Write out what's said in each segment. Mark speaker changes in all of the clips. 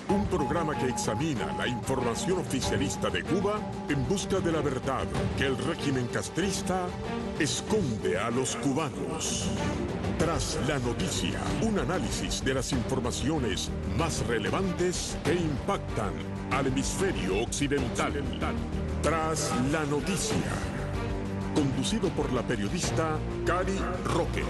Speaker 1: un programa que examina la información oficialista de Cuba en busca de la verdad que el régimen castrista esconde a los cubanos. Tras la noticia, un análisis de las informaciones más relevantes que impactan al hemisferio occidental. Tras la noticia, conducido por la periodista Cari Roque.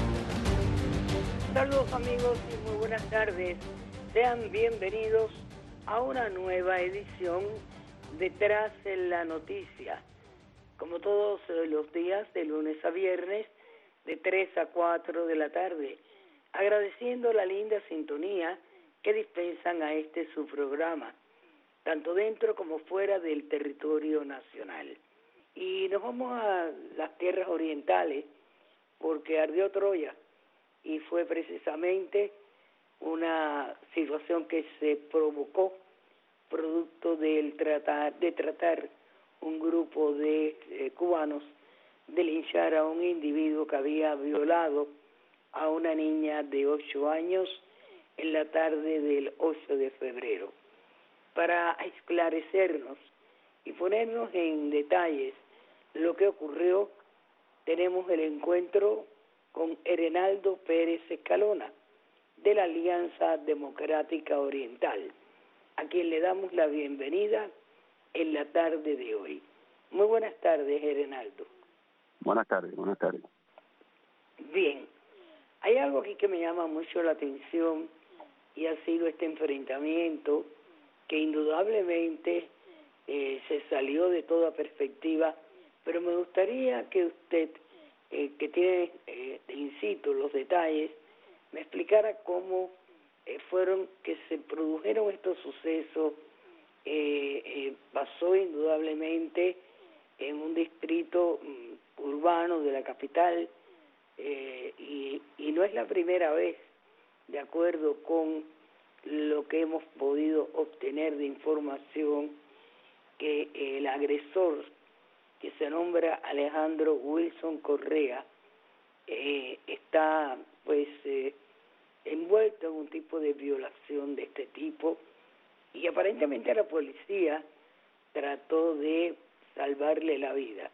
Speaker 2: Saludos amigos y muy buenas tardes. Sean bienvenidos a una nueva edición de Tras la Noticia. Como todos los días, de lunes a viernes, de 3 a 4 de la tarde, agradeciendo la linda sintonía que dispensan a este su programa, tanto dentro como fuera del territorio nacional. Y nos vamos a las tierras orientales, porque ardió Troya, y fue precisamente una situación que se provocó producto de tratar un grupo de cubanos de linchar a un individuo que había violado a una niña de 8 años en la tarde del 8 de febrero. Para esclarecernos y ponernos en detalles lo que ocurrió, tenemos el encuentro con Herenaldo Pérez Escalona, de la Alianza Democrática Oriental, a quien le damos la bienvenida en la tarde de hoy. Muy buenas tardes, Herenaldo.
Speaker 3: Buenas tardes, buenas tardes.
Speaker 2: Bien, hay algo aquí que me llama mucho la atención y ha sido este enfrentamiento que indudablemente se salió de toda perspectiva, pero me gustaría que usted, que tiene, incito, los detalles, me explicara cómo fueron que se produjeron estos sucesos. Pasó indudablemente en un distrito urbano de la capital y no es la primera vez, de acuerdo con lo que hemos podido obtener de información, que el agresor, que se nombra Alejandro Wilson Correa, está pues envuelto en un tipo de violación de este tipo, y aparentemente la policía trató de salvarle la vida,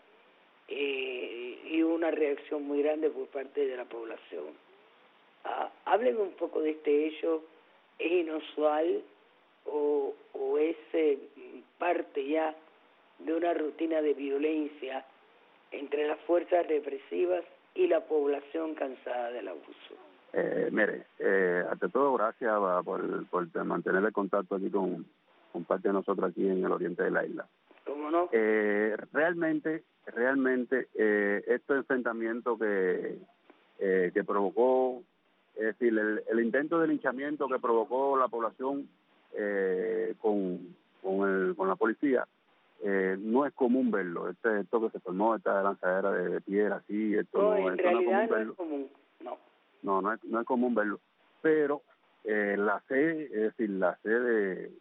Speaker 2: y una reacción muy grande por parte de la población. Hábleme un poco de este hecho. ¿Es inusual o es parte ya de una rutina de violencia entre las fuerzas represivas y la población cansada del abuso?
Speaker 3: Mire, ante todo, gracias por mantener el contacto aquí con parte de nosotros aquí en el oriente de la isla.
Speaker 2: ¿Cómo no?
Speaker 3: Realmente, este enfrentamiento que provocó, es decir, el intento de linchamiento que provocó la población con la policía, no es común verlo. Esto que se formó, esta lanzadera de piedra, así,
Speaker 2: no en realidad no es común,
Speaker 3: no es común verlo, pero la sed, es decir, la sed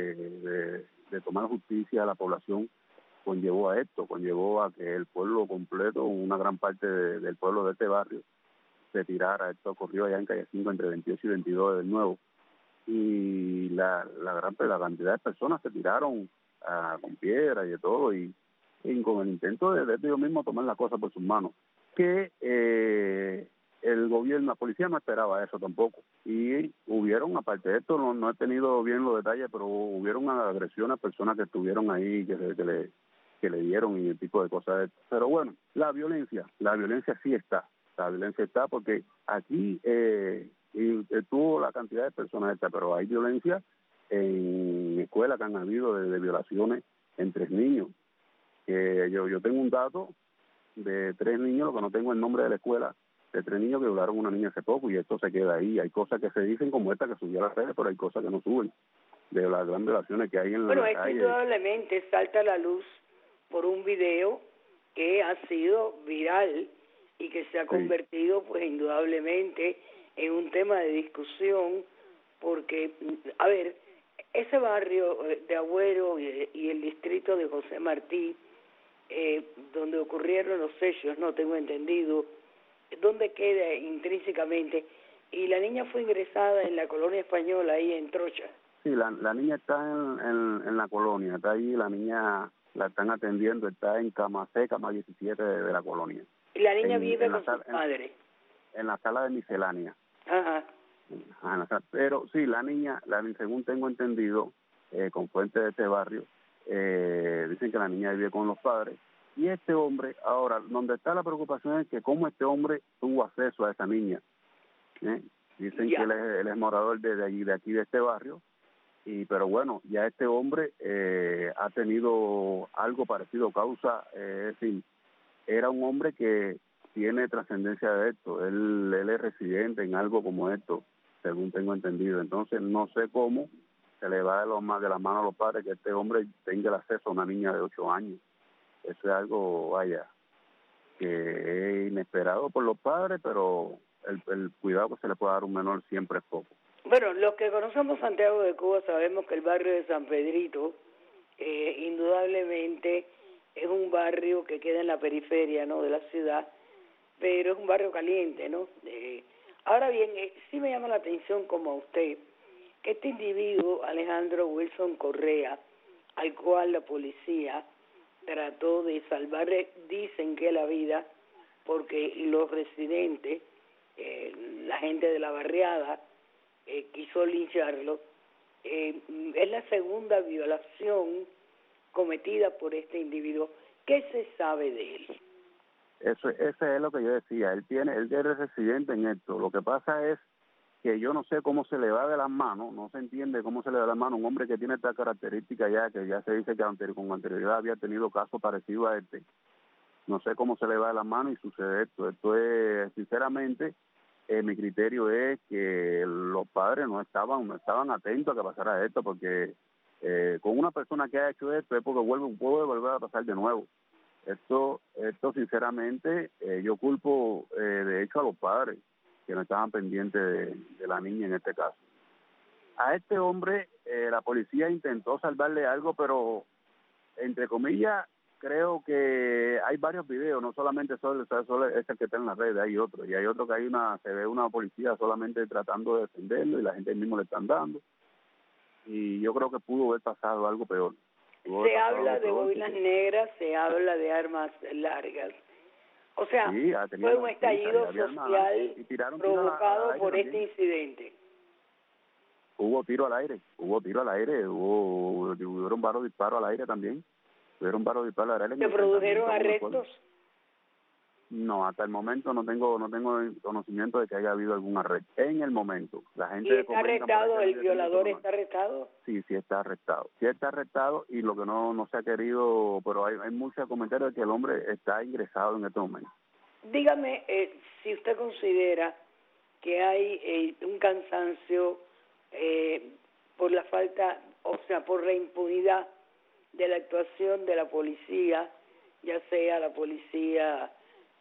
Speaker 3: de tomar justicia a la población conllevó a que el pueblo completo, una gran parte del pueblo de este barrio, se tirara. Esto ocurrió allá en Calle 5 entre 28 y 22 del Nuevo, y la cantidad de personas se tiraron con piedras y de todo, y con el intento de ellos mismos tomar la cosa por sus manos, que el gobierno, la policía no esperaba eso tampoco, y hubieron, aparte de esto, no he tenido bien los detalles, pero hubieron agresiones a personas que estuvieron ahí, que le dieron y el tipo de cosas. Pero bueno, la violencia sí está. La violencia está porque aquí tuvo la cantidad de personas esta, pero hay violencia en escuelas que han habido de violaciones en 3 niños. Yo tengo un dato de 3 niños, lo que no tengo el nombre de la escuela, de 3 niños que violaron a una niña hace poco, y esto se queda ahí. Hay cosas que se dicen como esta que subió a las redes, pero hay cosas que no suben, de las grandes violaciones que hay en la calle.
Speaker 2: Bueno, indudablemente salta a la luz por un video que ha sido viral y que se ha convertido, pues indudablemente, en un tema de discusión, porque, a ver, ese barrio de Agüero y el distrito de José Martí, donde ocurrieron los hechos, no tengo entendido, donde queda intrínsecamente, y la niña fue ingresada en la colonia española, ahí en Trocha.
Speaker 3: Sí, la niña está en la colonia, está ahí, la niña la están atendiendo, está en cama C, cama 17 de la colonia.
Speaker 2: Y la niña vive con sus padres.
Speaker 3: En la sala de miscelánea.
Speaker 2: Ajá.
Speaker 3: Pero sí, la niña, según tengo entendido, con fuentes de este barrio, dicen que la niña vive con los padres. Y este hombre, ahora, donde está la preocupación es que cómo este hombre tuvo acceso a esa niña. Dicen que él es morador de aquí, de este barrio. Pero bueno, ya este hombre ha tenido algo parecido, causa, es decir, era un hombre que tiene trascendencia de esto, él es residente en algo como esto, según tengo entendido. Entonces no sé cómo se le va de las manos a los padres que este hombre tenga el acceso a una niña de 8 años. Eso es algo, vaya, que es inesperado por los padres, pero el cuidado que se le puede dar a un menor siempre es poco.
Speaker 2: Bueno, los que conocemos Santiago de Cuba sabemos que el barrio de San Pedrito indudablemente es un barrio que queda en la periferia, ¿no?, de la ciudad, pero es un barrio caliente, ¿no? Ahora bien, sí me llama la atención, como a usted, que este individuo, Alejandro Wilson Correa, al cual la policía trató de salvarle, dicen que la vida, porque los residentes, la gente de la barriada, quiso lincharlo, es la segunda violación cometida por este individuo. ¿Qué se sabe de él?
Speaker 3: Ese es lo que yo decía, él es residente en esto. Lo que pasa es que yo no sé cómo se le va de las manos, no se entiende cómo se le va de las manos un hombre que tiene esta característica ya, que ya se dice que con anterioridad había tenido casos parecidos a este. No sé cómo se le va de las manos y sucede esto. Esto es, sinceramente, mi criterio es que los padres no estaban atentos a que pasara esto, porque con una persona que ha hecho esto es porque puede volver a pasar de nuevo. Esto sinceramente, yo culpo de hecho a los padres que no estaban pendientes de la niña en este caso. A este hombre la policía intentó salvarle algo, pero entre comillas creo que hay varios videos, no solamente solo ese que está en las redes, hay otro, y hay otro que se ve una policía solamente tratando de defenderlo y la gente mismo le están dando, y yo creo que pudo haber pasado algo peor.
Speaker 2: Se habla de boinas negras, se habla de armas largas. O sea, sí, fue un estallido social provocado por este incidente.
Speaker 3: Hubo tiro al aire, hubieron varios disparos al aire también. ¿Se
Speaker 2: produjeron arrestos?
Speaker 3: No, hasta el momento no tengo conocimiento de que haya habido algún arresto. En el momento, la gente...
Speaker 2: ¿Y está arrestado? ¿El violador está arrestado?
Speaker 3: Sí, está arrestado y lo que no se ha querido, pero hay muchos comentarios de que el hombre está ingresado en este momento.
Speaker 2: Dígame si usted considera que hay un cansancio por la falta, o sea, por la impunidad de la actuación de la policía, ya sea la policía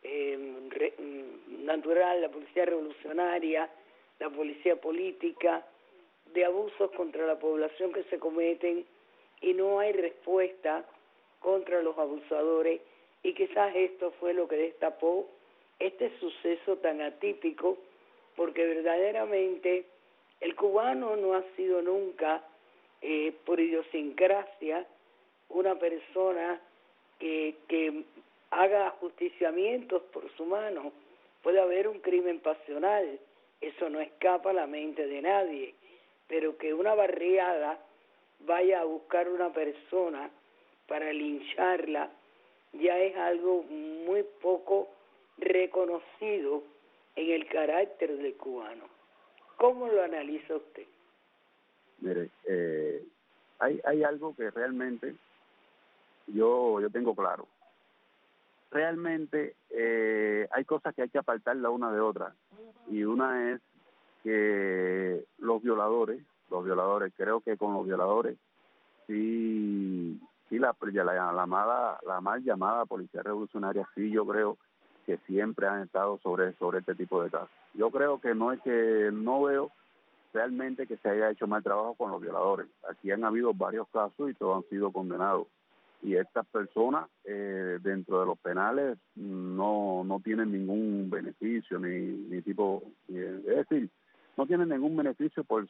Speaker 2: natural, la policía revolucionaria, la policía política, de abusos contra la población que se cometen y no hay respuesta contra los abusadores, y quizás esto fue lo que destapó este suceso tan atípico, porque verdaderamente el cubano no ha sido nunca, por idiosincrasia, una persona que haga ajusticiamientos por su mano. Puede haber un crimen pasional, eso no escapa a la mente de nadie, pero que una barriada vaya a buscar una persona para lincharla ya es algo muy poco reconocido en el carácter del cubano. ¿Cómo lo analiza usted?
Speaker 3: Mire, hay algo que realmente yo tengo claro. Realmente hay cosas que hay que apartar la una de otra, y una es que los violadores, creo que con los violadores sí la mal llamada policía revolucionaria, sí, yo creo que siempre han estado sobre este tipo de casos. Yo creo que no veo realmente que se haya hecho mal trabajo con los violadores. Aquí han habido varios casos y todos han sido condenados. Y estas personas dentro de los penales no tienen ningún beneficio ni tipo, es decir, no tienen ningún beneficio por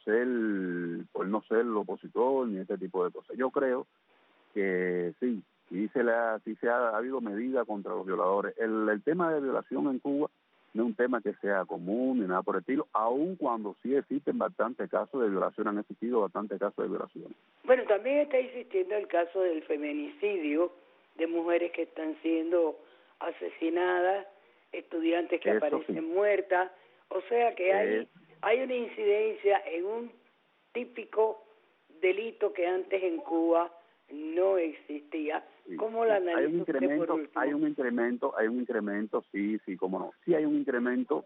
Speaker 3: no ser opositor ni este tipo de cosas. Yo creo que sí ha habido medidas contra los violadores. El tema de violación en Cuba no es un tema que sea común ni nada por el estilo, aun cuando sí existen bastantes casos de violación, han existido bastantes casos de violación.
Speaker 2: Bueno, también está existiendo el caso del feminicidio, de mujeres que están siendo asesinadas, estudiantes que aparecen muertas, o sea que hay una incidencia en un típico delito que antes en Cuba no existía. ¿Cómo la analiza usted por último?
Speaker 3: Hay un incremento, sí, cómo no. Sí hay un incremento,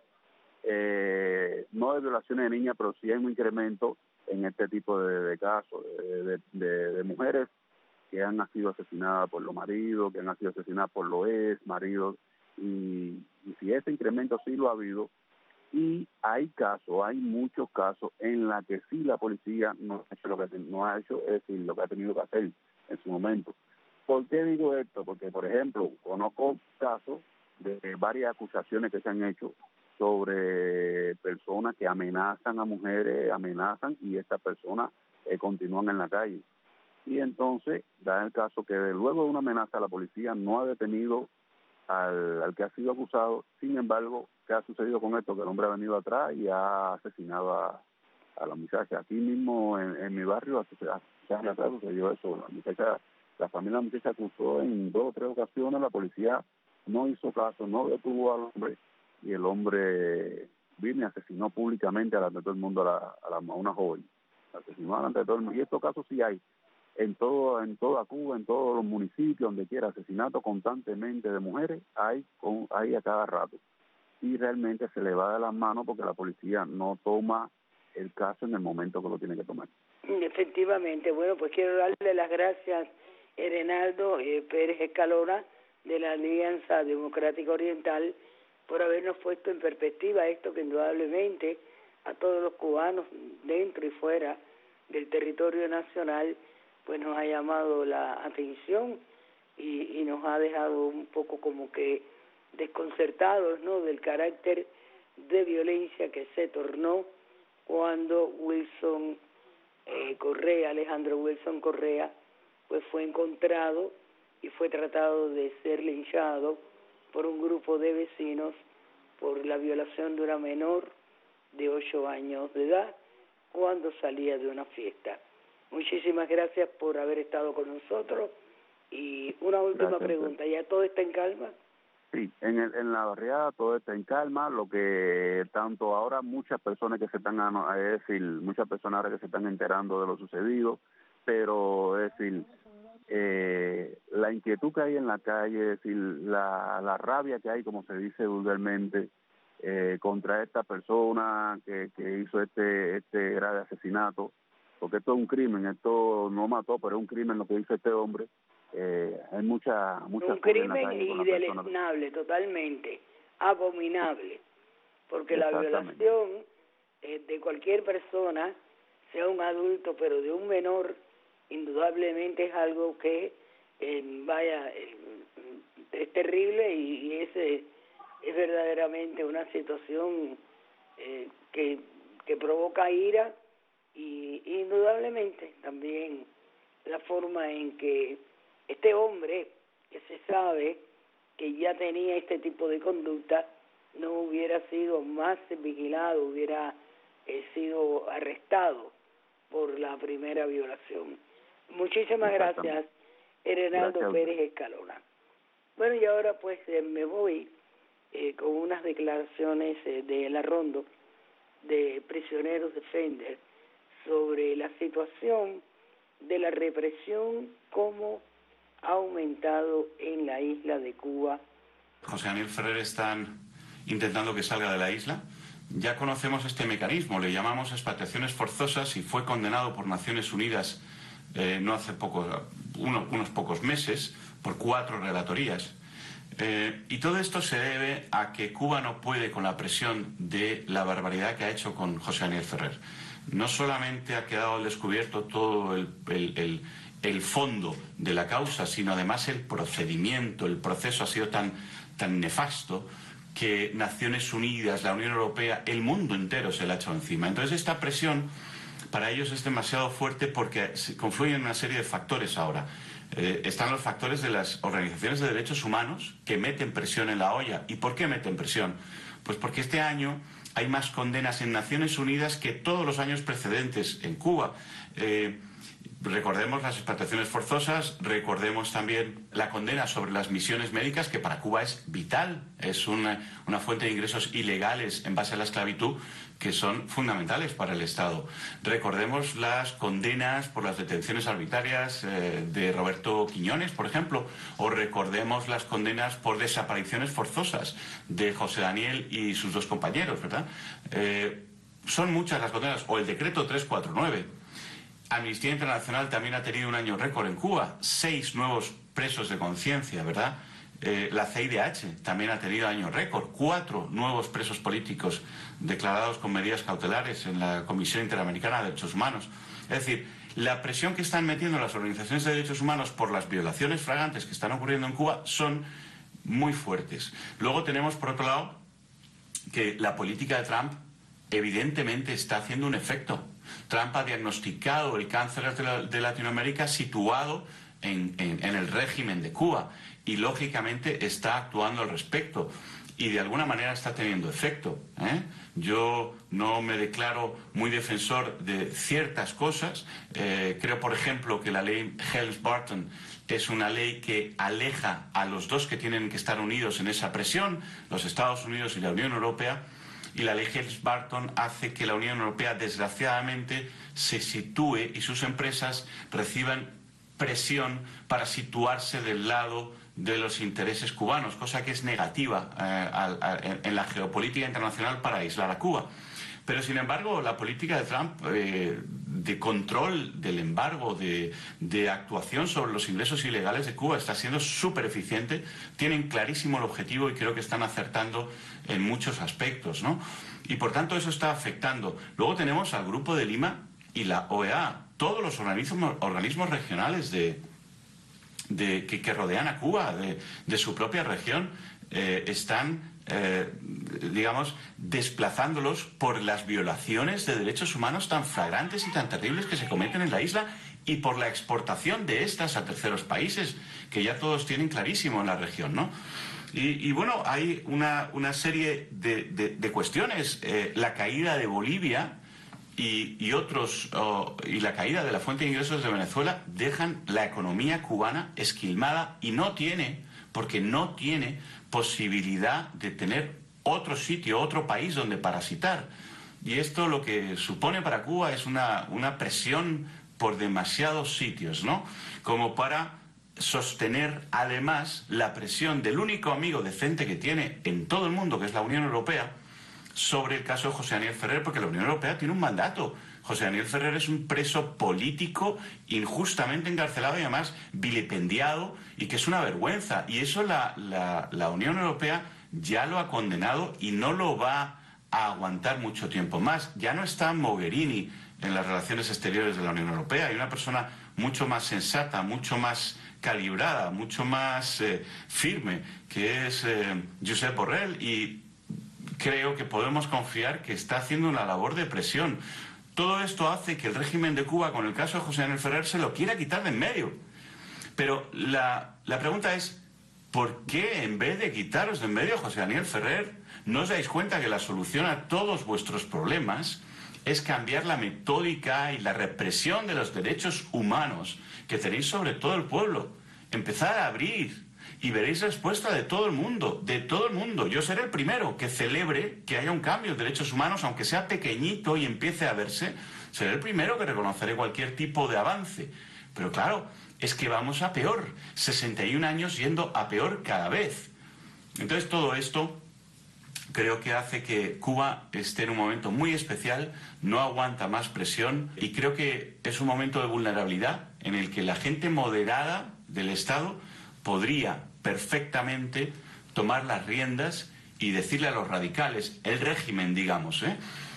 Speaker 3: no de violaciones de niñas, pero sí hay un incremento en este tipo de casos, de mujeres que han sido asesinadas por los maridos, que han sido asesinadas por los ex maridos, y si ese incremento sí lo ha habido, y hay muchos casos en la que sí la policía no ha hecho lo que ha tenido que hacer en su momento. ¿Por qué digo esto? Porque, por ejemplo, conozco casos de varias acusaciones que se han hecho sobre personas que amenazan a mujeres, y estas personas continúan en la calle. Y entonces da el caso que luego de una amenaza la policía no ha detenido al que ha sido acusado. Sin embargo, ¿qué ha sucedido con esto? Que el hombre ha venido atrás y ha asesinado a la muchacha. Aquí mismo en mi barrio sucedió eso. La familia de la muchacha acusó en 2 o 3 ocasiones, la policía no hizo caso, no detuvo al hombre, y el hombre vino y asesinó públicamente delante de todo el mundo a una joven. Asesinó delante de todo el mundo. Y estos casos sí hay en toda Cuba, en todos los municipios, donde quiera, asesinatos constantemente de mujeres, hay a cada rato. Y realmente se le va de las manos porque la policía no toma el caso en el momento que lo tiene que tomar.
Speaker 2: Efectivamente. Bueno, pues quiero darle las gracias, Herenaldo Pérez Escalona, de la Alianza Democrática Oriental, por habernos puesto en perspectiva esto que indudablemente a todos los cubanos dentro y fuera del territorio nacional pues nos ha llamado la atención y nos ha dejado un poco como que desconcertados, ¿no?, del carácter de violencia que se tornó cuando Alejandro Wilson Correa, pues fue encontrado y fue tratado de ser linchado por un grupo de vecinos por la violación de una menor de 8 años de edad cuando salía de una fiesta. Muchísimas gracias por haber estado con nosotros. Y una última pregunta, ¿ya todo está en calma?
Speaker 3: Sí, en la barriada todo está en calma, lo que tanto ahora muchas personas ahora que se están enterando de lo sucedido, pero la inquietud que hay en la calle, la rabia que hay, como se dice vulgarmente, contra esta persona que hizo este grave asesinato, porque esto es un crimen, esto no mató, pero es un crimen lo que hizo este hombre. Hay mucha
Speaker 2: un crimen indeleznable, totalmente abominable, porque la violación de cualquier persona, sea un adulto, pero de un menor, indudablemente es algo que es terrible y es verdaderamente una situación que provoca ira, y indudablemente también la forma en que este hombre, que se sabe que ya tenía este tipo de conducta, no hubiera sido más vigilado, hubiera sido arrestado por la primera violación. Muchísimas gracias, Herenaldo Pérez Escalona. Bueno, y ahora pues me voy con unas declaraciones de La Rondo, de Prisioneros Defender, sobre la situación de la represión, cómo ha aumentado en la isla de Cuba.
Speaker 4: José Daniel Ferrer están intentando que salga de la isla. Ya conocemos este mecanismo, le llamamos expatriaciones forzosas, y fue condenado por Naciones Unidas no hace unos pocos meses por 4 relatorías. Y todo esto se debe a que Cuba no puede con la presión de la barbaridad que ha hecho con José Daniel Ferrer. No solamente ha quedado al descubierto todo el fondo de la causa, sino además el procedimiento, el proceso ha sido tan nefasto que Naciones Unidas, la Unión Europea, el mundo entero se la ha echado encima. Entonces esta presión para ellos es demasiado fuerte porque se confluyen una serie de factores ahora. Están los factores de las organizaciones de derechos humanos que meten presión en la olla. ¿Y por qué meten presión? Pues porque este año hay más condenas en Naciones Unidas que todos los años precedentes en Cuba. Recordemos las expatriaciones forzosas, recordemos también la condena sobre las misiones médicas, que para Cuba es vital, es una fuente de ingresos ilegales en base a la esclavitud que son fundamentales para el Estado. Recordemos las condenas por las detenciones arbitrarias de Roberto Quiñones, por ejemplo, o recordemos las condenas por desapariciones forzosas de José Daniel y sus dos compañeros, ¿verdad? Son muchas las condenas, o el decreto 349. Amnistía Internacional también ha tenido un año récord en Cuba, 6 nuevos presos de conciencia, ¿verdad? La CIDH también ha tenido año récord, 4 nuevos presos políticos declarados con medidas cautelares en la Comisión Interamericana de Derechos Humanos. Es decir, la presión que están metiendo las organizaciones de derechos humanos por las violaciones flagrantes que están ocurriendo en Cuba son muy fuertes. Luego tenemos, por otro lado, que la política de Trump evidentemente está haciendo un efecto. Trump ha diagnosticado el cáncer de Latinoamérica situado en el régimen de Cuba y lógicamente está actuando al respecto y de alguna manera está teniendo efecto. Yo no me declaro muy defensor de ciertas cosas. Creo, por ejemplo, que la ley Helms-Burton es una ley que aleja a los dos que tienen que estar unidos en esa presión, los Estados Unidos y la Unión Europea. Y la ley Helms-Burton hace que la Unión Europea, desgraciadamente, se sitúe y sus empresas reciban presión para situarse del lado de los intereses cubanos, cosa que es negativa en la geopolítica internacional para aislar a Cuba. Pero, sin embargo, la política de Trump de control del embargo, de actuación sobre los ingresos ilegales de Cuba está siendo súper eficiente. Tienen clarísimo el objetivo y creo que están acertando en muchos aspectos, ¿no? Y, por tanto, eso está afectando. Luego tenemos al Grupo de Lima y la OEA, todos los organismos regionales que rodean a Cuba, de su propia región, están digamos, desplazándolos por las violaciones de derechos humanos tan flagrantes y tan terribles que se cometen en la isla y por la exportación de estas a terceros países, que ya todos tienen clarísimo en la región, ¿no? Y bueno, hay una serie de cuestiones. La caída de Bolivia y la caída de la fuente de ingresos de Venezuela dejan la economía cubana esquilmada y porque no tiene posibilidad de tener otro sitio, otro país donde parasitar. Y esto lo que supone para Cuba es una presión por demasiados sitios, ¿no? Como para sostener además la presión del único amigo decente que tiene en todo el mundo, que es la Unión Europea, sobre el caso de José Daniel Ferrer, porque la Unión Europea tiene un mandato. José Daniel Ferrer es un preso político injustamente encarcelado y además vilipendiado, y que es una vergüenza. Y eso la Unión Europea ya lo ha condenado y no lo va a aguantar mucho tiempo más. Ya no está Mogherini en las relaciones exteriores de la Unión Europea. Hay una persona mucho más sensata, mucho más calibrada, mucho más firme, que es Josep Borrell, y creo que podemos confiar que está haciendo una labor de presión. Todo esto hace que el régimen de Cuba, con el caso de José Daniel Ferrer, se lo quiera quitar de en medio. Pero la pregunta es, ¿por qué en vez de quitaros de en medio a José Daniel Ferrer, no os dais cuenta que la solución a todos vuestros problemas es cambiar la metódica y la represión de los derechos humanos que tenéis sobre todo el pueblo? Empezad a abrir y veréis respuesta de todo el mundo, de todo el mundo. Yo seré el primero que celebre que haya un cambio en derechos humanos, aunque sea pequeñito y empiece a verse. Seré el primero que reconoceré cualquier tipo de avance. Pero claro, es que vamos a peor. 61 años yendo a peor cada vez. Entonces todo esto creo que hace que Cuba esté en un momento muy especial, no aguanta más presión, y creo que es un momento de vulnerabilidad en el que la gente moderada del Estado podría perfectamente tomar las riendas y decirle a los radicales, el régimen, digamos,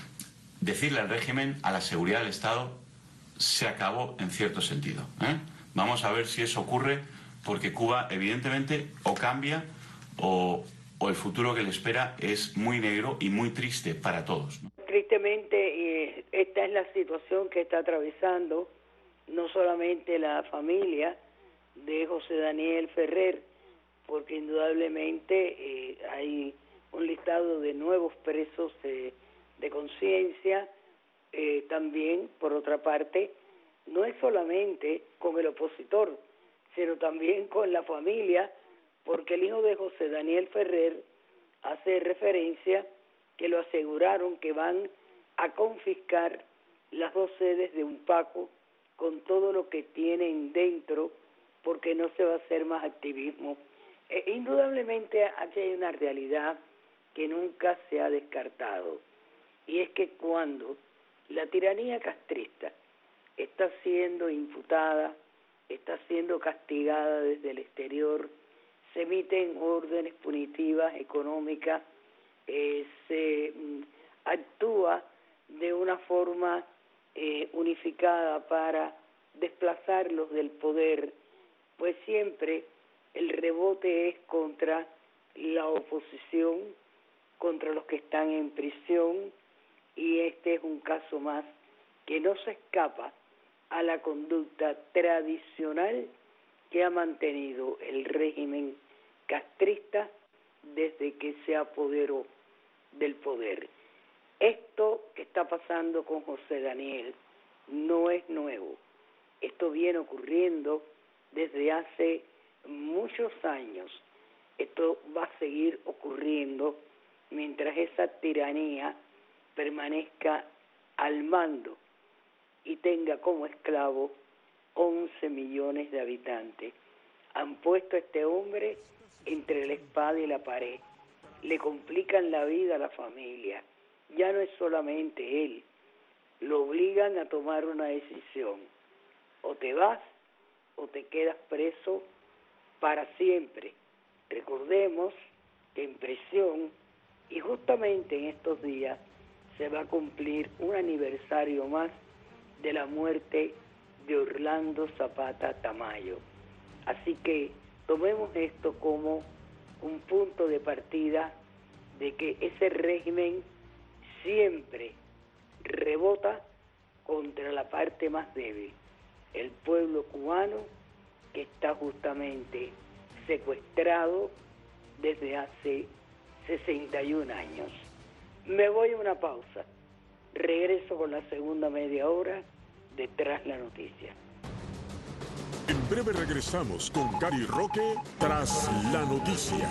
Speaker 4: decirle al régimen, a la seguridad del Estado, se acabó en cierto sentido. Vamos a ver si eso ocurre, porque Cuba evidentemente o cambia o o el futuro que le espera es muy negro y muy triste para todos, ¿no?
Speaker 2: Tristemente, esta es la situación que está atravesando no solamente la familia de José Daniel Ferrer, porque indudablemente hay un listado de nuevos presos de conciencia. También, por otra parte, no es solamente con el opositor, sino también con la familia, porque el hijo de José Daniel Ferrer hace referencia que lo aseguraron que van a confiscar las 2 sedes de Unpaco con todo lo que tienen dentro, porque no se va a hacer más activismo. Indudablemente aquí hay una realidad que nunca se ha descartado, y es que cuando la tiranía castrista está siendo imputada, está siendo castigada desde el exterior, se emiten órdenes punitivas económicas, se actúa de una forma unificada para desplazarlos del poder, pues siempre el rebote es contra la oposición, contra los que están en prisión, y este es un caso más que no se escapa a la conducta tradicional que ha mantenido el régimen castrista desde que se apoderó del poder. Esto que está pasando con José Daniel no es nuevo. Esto viene ocurriendo desde hace muchos años. Esto va a seguir ocurriendo mientras esa tiranía permanezca al mando y tenga como esclavo 11 millones de habitantes. Han puesto a este hombre entre la espada y la pared. Le complican la vida a la familia. Ya no es solamente él. Lo obligan a tomar una decisión. O te vas o te quedas preso para siempre. Recordemos que en prisión, y justamente en estos días, se va a cumplir un aniversario más de la muerte de Orlando Zapata Tamayo. Así que tomemos esto como un punto de partida de que ese régimen siempre rebota contra la parte más débil, el pueblo cubano, que está justamente secuestrado desde hace 61 años. Me voy a una pausa. Regreso con la segunda media hora de Tras la Noticia.
Speaker 1: En breve regresamos con Gary Roque Tras la Noticia.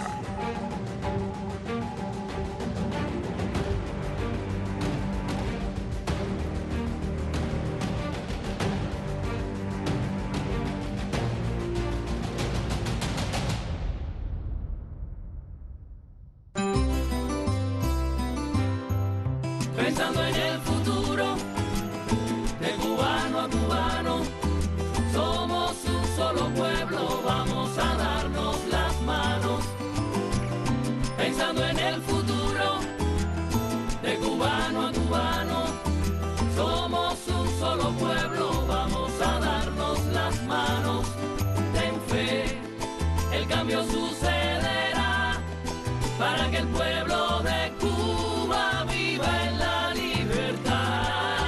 Speaker 5: Pensando en el futuro, de cubano a cubano, somos un solo pueblo, vamos a darnos las manos. Pensando en el futuro, de cubano a cubano, somos un solo pueblo, vamos a darnos las manos. Ten fe, el cambio sucederá para que el pueblo de Cuba viva en la libertad.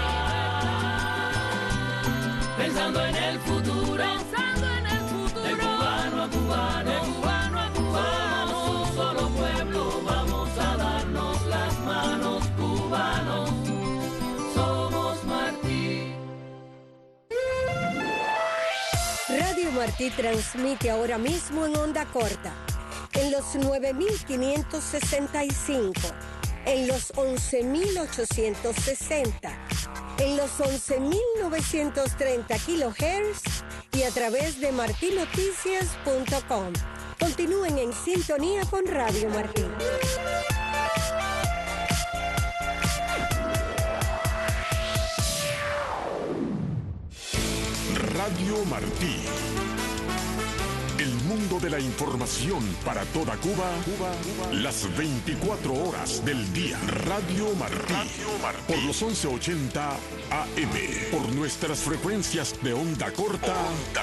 Speaker 5: Pensando en el futuro, de cubano a cubano, somos un solo pueblo, vamos a darnos las manos, cubanos, somos Martí.
Speaker 6: Radio Martí transmite ahora mismo en onda corta, en los 9.565, en los 11.860, en los 11.930 kHz y a través de martinoticias.com. Continúen en sintonía con Radio Martí.
Speaker 1: Radio Martí. El mundo de la información para toda Cuba, las 24 horas del día. Radio Martí. Por los 1180 AM. Por nuestras frecuencias de onda corta.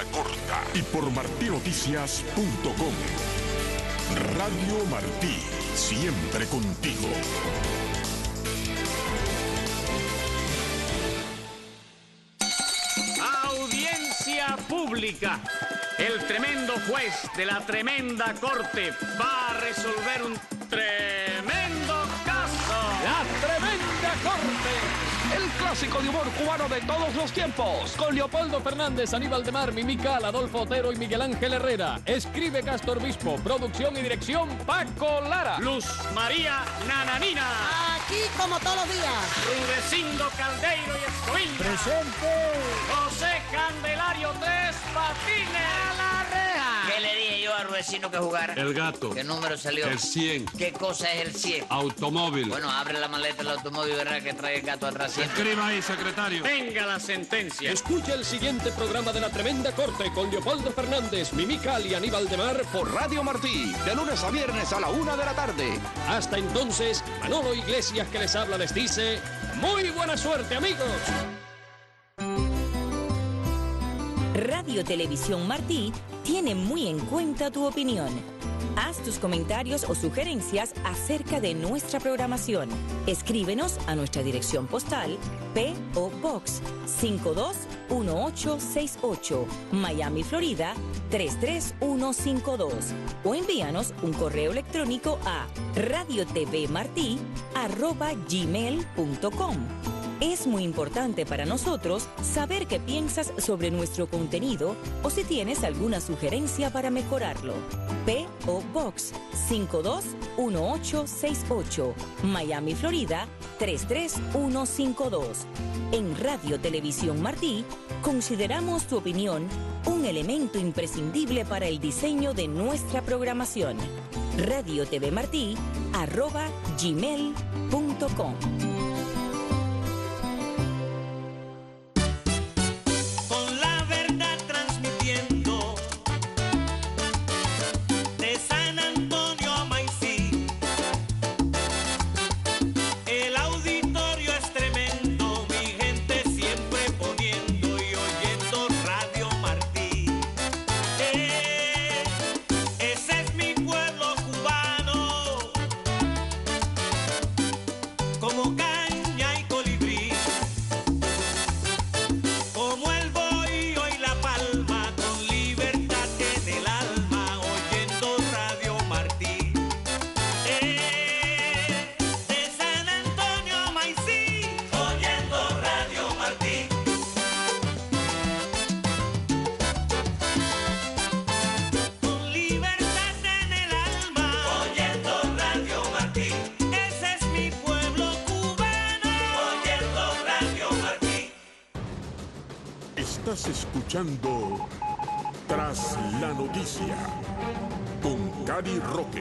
Speaker 1: Y por martinoticias.com. Radio Martí. siempre contigo.
Speaker 7: Audiencia pública. El tremendo juez de la tremenda corte va a resolver un tremendo caso.
Speaker 8: La tremenda corte. El clásico de humor cubano de todos los tiempos. Con Leopoldo Fernández, Aníbal de Mar, Mimical, Adolfo Otero y Miguel Ángel Herrera. Escribe Castor Bispo. Producción y dirección Paco Lara.
Speaker 7: Luz María Nananina.
Speaker 9: Aquí como todos los días.
Speaker 7: Rudecindo Caldeiro y Escoviña.
Speaker 9: Presente.
Speaker 7: José Candelario Tres Patines.
Speaker 9: A la reja.
Speaker 10: ¿Qué le dije yo a Rudecindo que jugara?
Speaker 11: El gato.
Speaker 10: ¿Qué número salió?
Speaker 11: El 100.
Speaker 10: ¿Qué cosa es el 100?
Speaker 11: Automóvil.
Speaker 10: Bueno, abre la maleta del automóvil y verá que trae el gato atrás siempre.
Speaker 11: Escriba ahí, secretario.
Speaker 7: Venga la sentencia.
Speaker 8: Escucha el siguiente programa de La Tremenda Corte con Leopoldo Fernández, Mimical y Aníbal de Mar
Speaker 12: por Radio Martí, de lunes a viernes a la 1 de la tarde.
Speaker 8: Hasta entonces, Manolo Iglesias que les habla les dice, ¡muy buena suerte, amigos!
Speaker 13: Radio Televisión Martí tiene muy en cuenta tu opinión. Haz tus comentarios o sugerencias acerca de nuestra programación. Escríbenos a nuestra dirección postal P.O. Box 521868, Miami, Florida 33152 o envíanos un correo electrónico a radiotvmarti@gmail.com. Es muy importante para nosotros saber qué piensas sobre nuestro contenido o si tienes alguna sugerencia para mejorarlo. P.O. Box 521868, Miami, Florida 33152. En Radio Televisión Martí, consideramos tu opinión un elemento imprescindible para el diseño de nuestra programación. radiotvmarti@gmail.com.
Speaker 1: Estás escuchando Tras la Noticia con Cari Roque.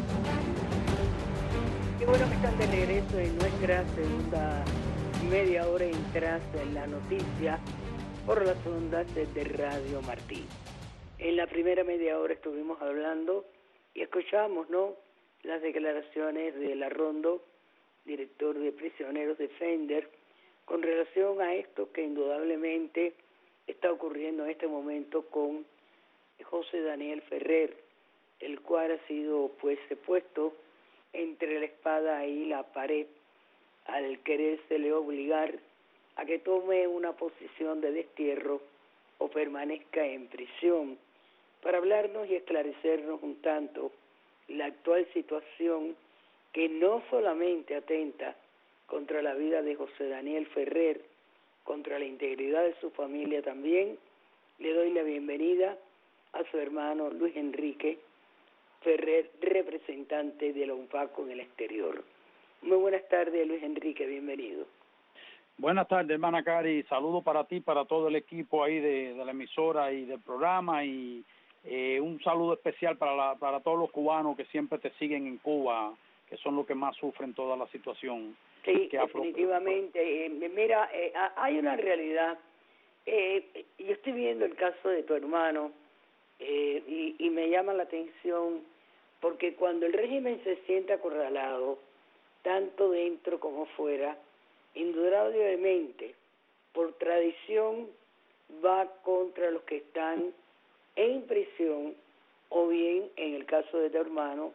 Speaker 2: Qué bueno que están de regreso en nuestra segunda media hora en Tras la Noticia por las ondas de Radio Martí. En la primera media hora estuvimos hablando y escuchamos, ¿no?, las declaraciones de Larrondo, director de Prisioneros Defender, con relación a esto que indudablemente está ocurriendo en este momento con José Daniel Ferrer, el cual ha sido pues puesto entre la espada y la pared al querérsele obligar a que tome una posición de destierro o permanezca en prisión, para hablarnos y esclarecernos un tanto la actual situación que no solamente atenta contra la vida de José Daniel Ferrer, contra la integridad de su familia también. Le doy la bienvenida a su hermano Luis Enrique Ferrer, representante de la UNFACO en el exterior. Muy buenas tardes, Luis Enrique, bienvenido.
Speaker 14: Buenas tardes, hermana Cari, saludo para ti, para todo el equipo ahí de la emisora y del programa, y un saludo especial para todos los cubanos que siempre te siguen en Cuba, que son los que más sufren toda la situación.
Speaker 2: Sí, definitivamente. Mira, hay una realidad. Yo estoy viendo el caso de tu hermano y me llama la atención porque cuando el régimen se siente acorralado, tanto dentro como fuera, indudablemente, por tradición, va contra los que están en prisión o bien, en el caso de tu hermano,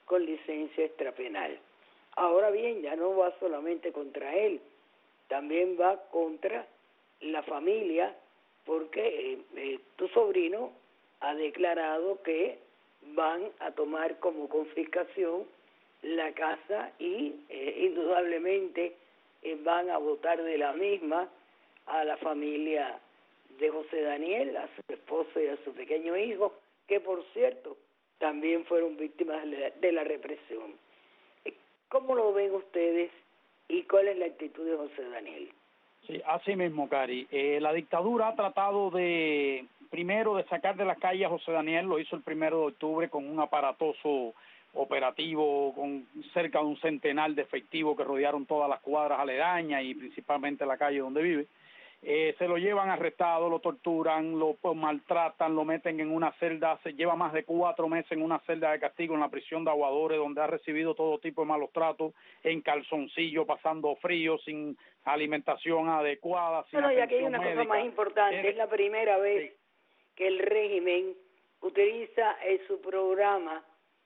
Speaker 2: con licencia extrapenal. Ahora bien, ya no va solamente contra él, también va contra la familia, porque tu sobrino ha declarado que van a tomar como confiscación la casa y indudablemente van a votar de la misma a la familia de José Daniel, a su esposo y a su pequeño hijo, que por cierto también fueron víctimas de la represión. ¿Cómo lo ven ustedes y cuál es la actitud de José Daniel?
Speaker 14: Sí, así mismo, Cari. La dictadura ha tratado primero de sacar de las calles a José Daniel, lo hizo el 1 de octubre con un aparatoso operativo con cerca de un centenar de efectivos que rodearon todas las cuadras aledañas y principalmente la calle donde vive. Se lo llevan arrestado, lo torturan, lo maltratan, lo meten en una celda, se lleva más de 4 meses en una celda de castigo en la prisión de Aguadores, donde ha recibido todo tipo de malos tratos, en calzoncillo, pasando frío, sin alimentación adecuada, sin
Speaker 2: y aquí hay una
Speaker 14: médica.
Speaker 2: Cosa más importante, es la primera vez que el régimen utiliza su programa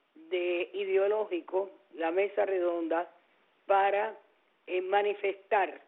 Speaker 2: ideológico, la mesa redonda, para manifestar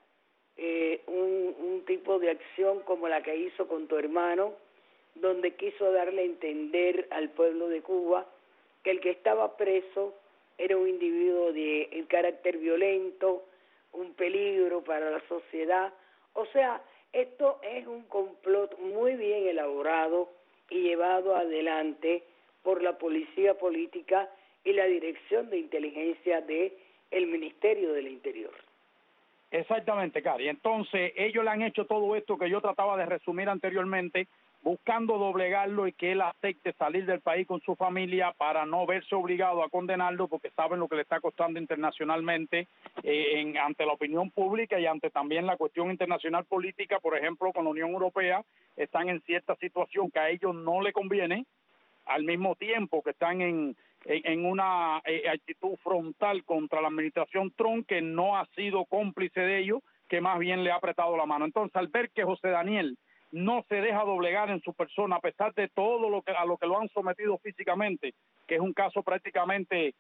Speaker 2: un tipo de acción como la que hizo con tu hermano, donde quiso darle a entender al pueblo de Cuba que el que estaba preso era un individuo de carácter violento, un peligro para la sociedad. O sea, esto es un complot muy bien elaborado y llevado adelante por la policía política y la Dirección de Inteligencia del Ministerio del Interior.
Speaker 14: Exactamente, Cari. Entonces, ellos le han hecho todo esto que yo trataba de resumir anteriormente, buscando doblegarlo y que él acepte salir del país con su familia para no verse obligado a condenarlo, porque saben lo que le está costando internacionalmente ante la opinión pública y ante también la cuestión internacional política. Por ejemplo, con la Unión Europea están en cierta situación que a ellos no le conviene, al mismo tiempo que están en una actitud frontal contra la administración Trump, que no ha sido cómplice de ello, que más bien le ha apretado la mano. Entonces, al ver que José Daniel no se deja doblegar en su persona, a pesar de todo a lo que lo han sometido físicamente, que es un caso prácticamente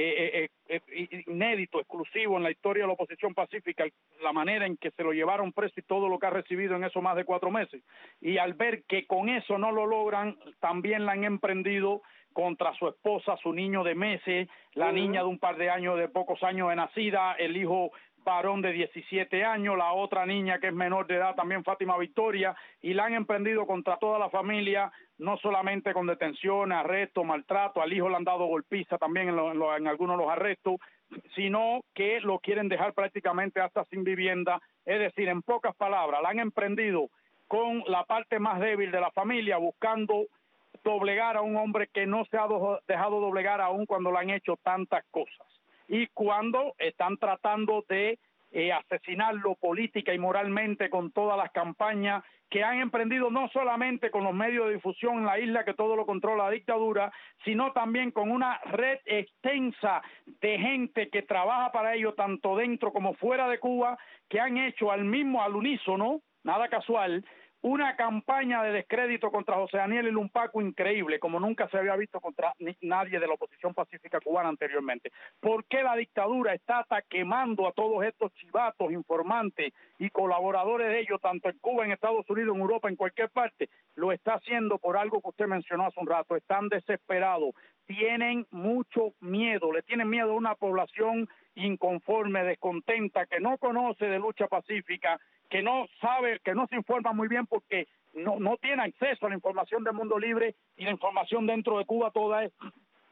Speaker 14: inédito, exclusivo en la historia de la oposición pacífica, la manera en que se lo llevaron preso y todo lo que ha recibido en esos más de 4 meses. Y al ver que con eso no lo logran, también la han emprendido contra su esposa, su niño de meses, la niña de un par de años, de pocos años de nacida, el hijo varón de 17 años, la otra niña que es menor de edad, también Fátima Victoria, y la han emprendido contra toda la familia, no solamente con detenciones, arrestos, maltrato, al hijo le han dado golpiza también en algunos de los arrestos, sino que lo quieren dejar prácticamente hasta sin vivienda. Es decir, en pocas palabras, la han emprendido con la parte más débil de la familia, buscando doblegar a un hombre que no se ha dejado doblegar aún cuando le han hecho tantas cosas. Y cuando están tratando de asesinarlo política y moralmente con todas las campañas que han emprendido, no solamente con los medios de difusión en la isla, que todo lo controla la dictadura, sino también con una red extensa de gente que trabaja para ello, tanto dentro como fuera de Cuba, que han hecho al unísono, nada casual, una campaña de descrédito contra José Daniel y Lumpaco increíble, como nunca se había visto contra nadie de la oposición pacífica cubana anteriormente. ¿Por qué la dictadura está quemando a todos estos chivatos, informantes y colaboradores de ellos, tanto en Cuba, en Estados Unidos, en Europa, en cualquier parte? Lo está haciendo por algo que usted mencionó hace un rato. Están desesperados, tienen mucho miedo, le tienen miedo a una población inconforme, descontenta, que no conoce de lucha pacífica, que no sabe, que no se informa muy bien porque no tiene acceso a la información del mundo libre, y la información dentro de Cuba toda es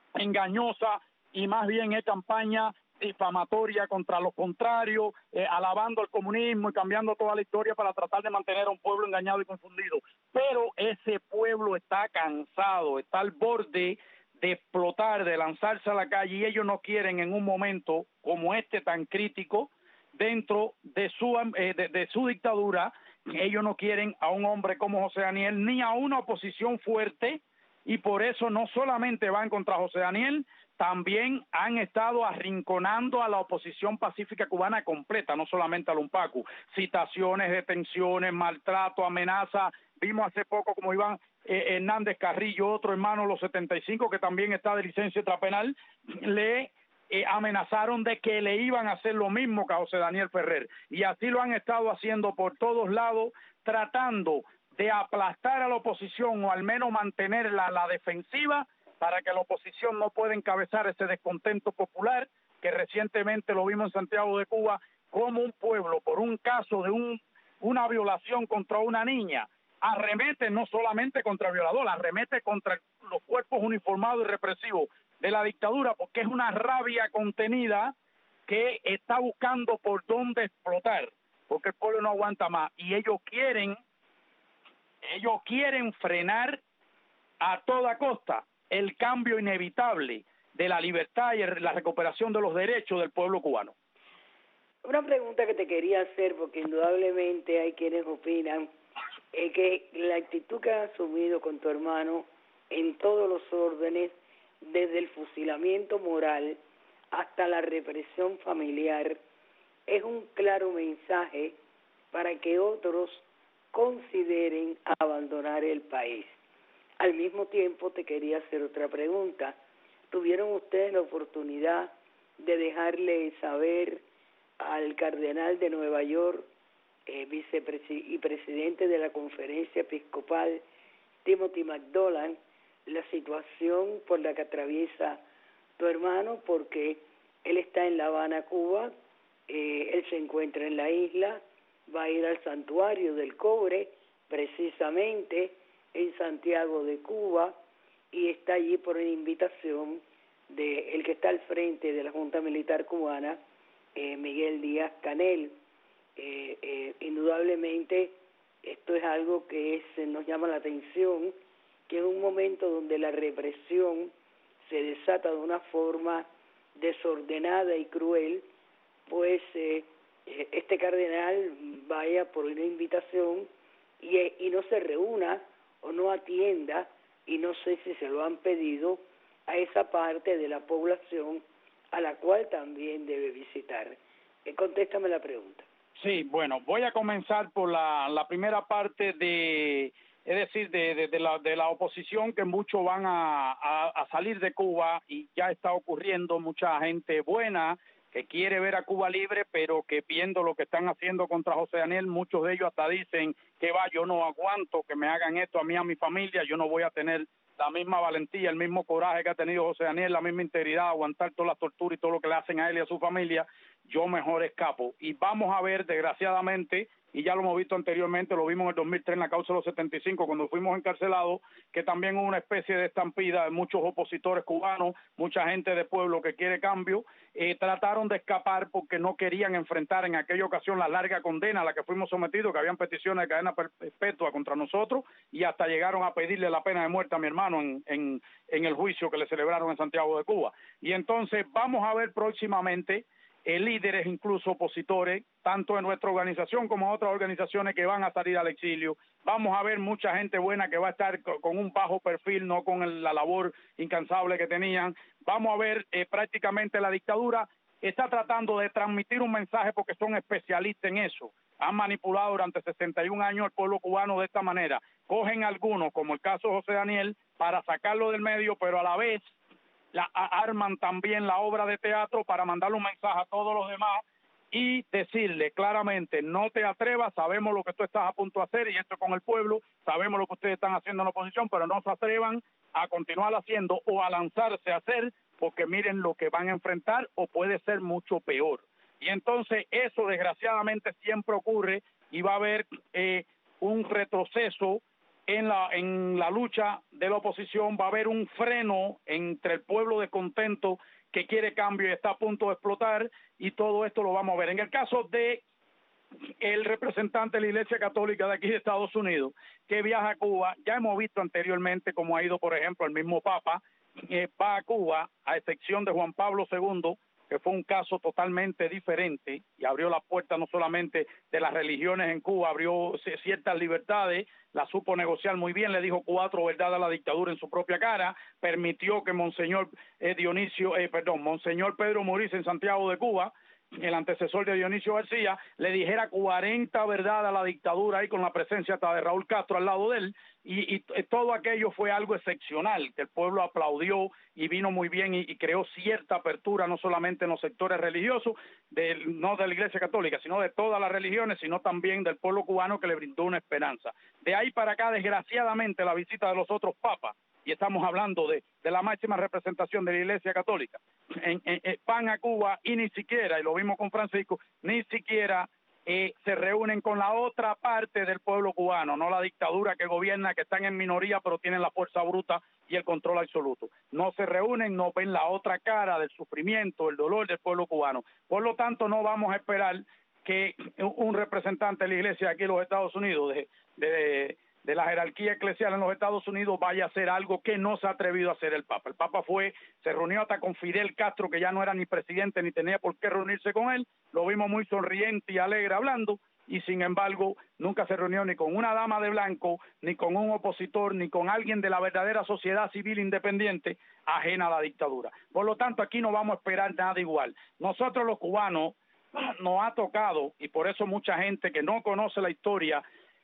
Speaker 14: engañosa y más bien es campaña difamatoria contra los contrarios, alabando el comunismo y cambiando toda la historia para tratar de mantener a un pueblo engañado y confundido. Pero ese pueblo está cansado, está al borde de explotar, de lanzarse a la calle, y ellos no quieren en un momento como este tan crítico dentro de su dictadura, ellos no quieren a un hombre como José Daniel ni a una oposición fuerte, y por eso no solamente van contra José Daniel, también han estado arrinconando a la oposición pacífica cubana completa, no solamente a Lumpacu. Citaciones, detenciones, maltrato, amenaza Vimos hace poco como Iván Hernández Carrillo, otro hermano de los 75, que también está de licencia extrapenal, le amenazaron de que le iban a hacer lo mismo que a José Daniel Ferrer. Y así lo han estado haciendo por todos lados, tratando de aplastar a la oposición o al menos mantener la defensiva para que la oposición no pueda encabezar ese descontento popular que recientemente lo vimos en Santiago de Cuba, como un pueblo por un caso de una violación contra una niña arremete no solamente contra el violador, arremete contra los cuerpos uniformados y represivos de la dictadura, porque es una rabia contenida que está buscando por dónde explotar, porque el pueblo no aguanta más y ellos quieren frenar a toda costa el cambio inevitable de la libertad y la recuperación de los derechos del pueblo cubano.
Speaker 2: Una pregunta que te quería hacer, porque indudablemente hay quienes opinan que la actitud que has asumido con tu hermano en todos los órdenes, desde el fusilamiento moral hasta la represión familiar, es un claro mensaje para que otros consideren abandonar el país. Al mismo tiempo te quería hacer otra pregunta. ¿Tuvieron ustedes la oportunidad de dejarle saber al cardenal de Nueva York, y presidente de la Conferencia Episcopal, Timothy McDowell, la situación por la que atraviesa tu hermano? Porque él está en La Habana, Cuba, él se encuentra en la isla, va a ir al Santuario del Cobre, precisamente en Santiago de Cuba, y está allí por una invitación de el que está al frente de la Junta Militar Cubana, Miguel Díaz-Canel. Indudablemente esto es algo que nos llama la atención, que en un momento donde la represión se desata de una forma desordenada y cruel, pues este cardenal vaya por una invitación y no se reúna o no atienda, y no sé si se lo han pedido, a esa parte de la población a la cual también debe visitar. Contéstame la pregunta.
Speaker 14: Sí, bueno, voy a comenzar por la primera parte de la oposición, que muchos van a salir de Cuba, y ya está ocurriendo. Mucha gente buena que quiere ver a Cuba libre, pero que viendo lo que están haciendo contra José Daniel, muchos de ellos hasta dicen que yo no aguanto que me hagan esto a mí, a mi familia, yo no voy a tener la misma valentía, el mismo coraje que ha tenido José Daniel, la misma integridad, aguantar todas las torturas y todo lo que le hacen a él y a su familia. Yo mejor escapo. Y vamos a ver, desgraciadamente, y ya lo hemos visto anteriormente, lo vimos en el 2003 en la causa de los 75, cuando fuimos encarcelados, que también hubo una especie de estampida de muchos opositores cubanos, mucha gente de pueblo que quiere cambio, trataron de escapar porque no querían enfrentar en aquella ocasión la larga condena a la que fuimos sometidos, que habían peticiones de cadena perpetua contra nosotros, y hasta llegaron a pedirle la pena de muerte a mi hermano en el juicio que le celebraron en Santiago de Cuba. Y entonces vamos a ver próximamente líderes, incluso opositores, tanto en nuestra organización como en otras organizaciones, que van a salir al exilio. Vamos a ver mucha gente buena que va a estar con un bajo perfil, no con la labor incansable que tenían. Vamos a ver prácticamente la dictadura está tratando de transmitir un mensaje, porque son especialistas en eso. Han manipulado durante 61 años al pueblo cubano de esta manera. Cogen algunos, como el caso de José Daniel, para sacarlo del medio, pero a la vez arman también la obra de teatro para mandarle un mensaje a todos los demás y decirle claramente: no te atrevas, sabemos lo que tú estás a punto de hacer, y esto con el pueblo, sabemos lo que ustedes están haciendo en la oposición, pero no se atrevan a continuar haciendo o a lanzarse a hacer, porque miren lo que van a enfrentar, o puede ser mucho peor. Y entonces eso desgraciadamente siempre ocurre, y va a haber un retroceso en la lucha de la oposición. Va a haber un freno entre el pueblo descontento que quiere cambio y está a punto de explotar, y todo esto lo vamos a ver. En el caso de el representante de la Iglesia Católica de aquí de Estados Unidos, que viaja a Cuba, ya hemos visto anteriormente cómo ha ido, por ejemplo, el mismo Papa, va a Cuba, a excepción de Juan Pablo II, que fue un caso totalmente diferente y abrió las puertas no solamente de las religiones en Cuba, abrió ciertas libertades, la supo negociar muy bien, le dijo 4 verdades a la dictadura en su propia cara, permitió que Monseñor Pedro Muriz en Santiago de Cuba el antecesor de Dionisio García, le dijera 40 verdades a la dictadura ahí con la presencia hasta de Raúl Castro al lado de él, y todo aquello fue algo excepcional, que el pueblo aplaudió y vino muy bien y creó cierta apertura, no solamente en los sectores religiosos, no de la Iglesia Católica, sino de todas las religiones, sino también del pueblo cubano, que le brindó una esperanza. De ahí para acá, desgraciadamente, la visita de los otros papas, y estamos hablando de la máxima representación de la Iglesia Católica, van a Cuba y ni siquiera, y lo vimos con Francisco, ni siquiera se reúnen con la otra parte del pueblo cubano, no la dictadura que gobierna, que están en minoría pero tienen la fuerza bruta y el control absoluto. No se reúnen, no ven la otra cara del sufrimiento, el dolor del pueblo cubano. Por lo tanto, no vamos a esperar que un representante de la Iglesia aquí en los Estados Unidos, de la jerarquía eclesial en los Estados Unidos, vaya a hacer algo que no se ha atrevido a hacer el Papa. El Papa se reunió hasta con Fidel Castro, que ya no era ni presidente ni tenía por qué reunirse con él, lo vimos muy sonriente y alegre hablando, y sin embargo nunca se reunió ni con una dama de blanco, ni con un opositor, ni con alguien de la verdadera sociedad civil independiente ajena a la dictadura. Por lo tanto, aquí no vamos a esperar nada igual. Nosotros los cubanos nos ha tocado, y por eso mucha gente que no conoce la historia,